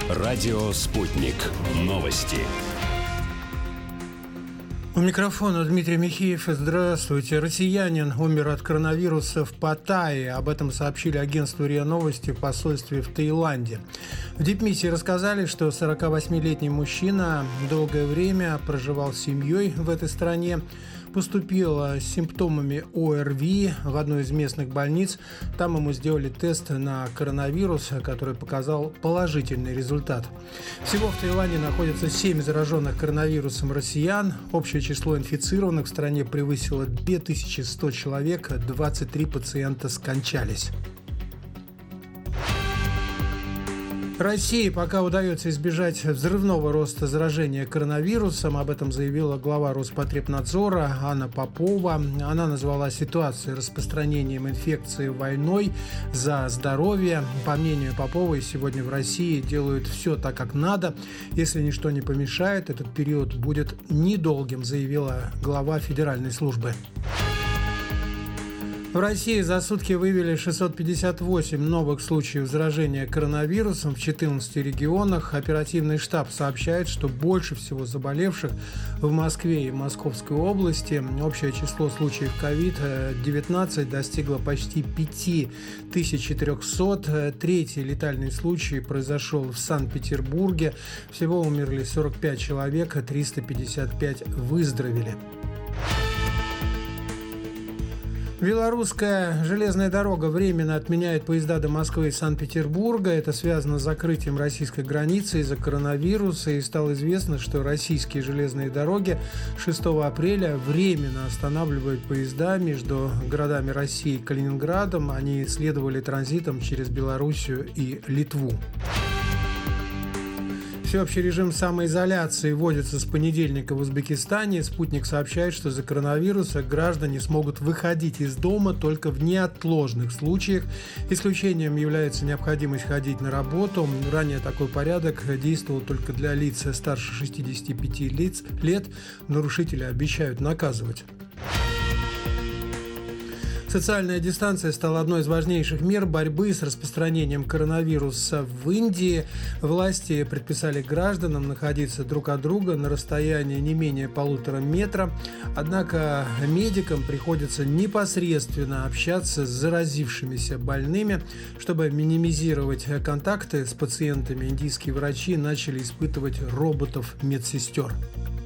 Радио «Спутник». Новости. У микрофона Дмитрий Михеев. Здравствуйте. Россиянин умер от коронавируса в Паттайе. Об этом сообщили агентству РИА Новости в посольстве в Таиланде. В дипмиссии рассказали, что 48-летний мужчина долгое время проживал с семьей в этой стране. Поступил с симптомами ОРВИ в одну из местных больниц. Там ему сделали тест на коронавирус, который показал положительный результат. Всего в Таиланде находится 7 зараженных коронавирусом россиян. Общее число инфицированных в стране превысило 2100 человек, 23 пациента скончались. России пока удается избежать взрывного роста заражения коронавирусом. Об этом заявила глава Роспотребнадзора Анна Попова. Она назвала ситуацию распространением инфекции войной за здоровье. По мнению Поповой, сегодня в России делают все так, как надо. Если ничто не помешает, этот период будет недолгим, заявила глава федеральной службы. В России за сутки выявили 658 новых случаев заражения коронавирусом в 14 регионах. Оперативный штаб сообщает, что больше всего заболевших в Москве и Московской области. Общее число случаев COVID-19 достигло почти 5300. Третий летальный случай произошел в Санкт-Петербурге. Всего умерли 45 человек, 355 выздоровели. Белорусская железная дорога временно отменяет поезда до Москвы и Санкт-Петербурга. Это связано с закрытием российской границы из-за коронавируса. И стало известно, что российские железные дороги 6 апреля временно останавливают поезда между городами России и Калининградом. Они следовали транзитом через Белоруссию и Литву. Всеобщий режим самоизоляции вводится с понедельника в Узбекистане. Спутник сообщает, что из-за коронавируса граждане смогут выходить из дома только в неотложных случаях. Исключением является необходимость ходить на работу. Ранее такой порядок действовал только для лиц старше 65 лет. Нарушители обещают наказывать. Социальная дистанция стала одной из важнейших мер борьбы с распространением коронавируса в Индии. Власти предписали гражданам находиться друг от друга на расстоянии не менее 1,5 метра. Однако медикам приходится непосредственно общаться с заразившимися больными. Чтобы минимизировать контакты с пациентами, индийские врачи начали испытывать роботов-медсестер.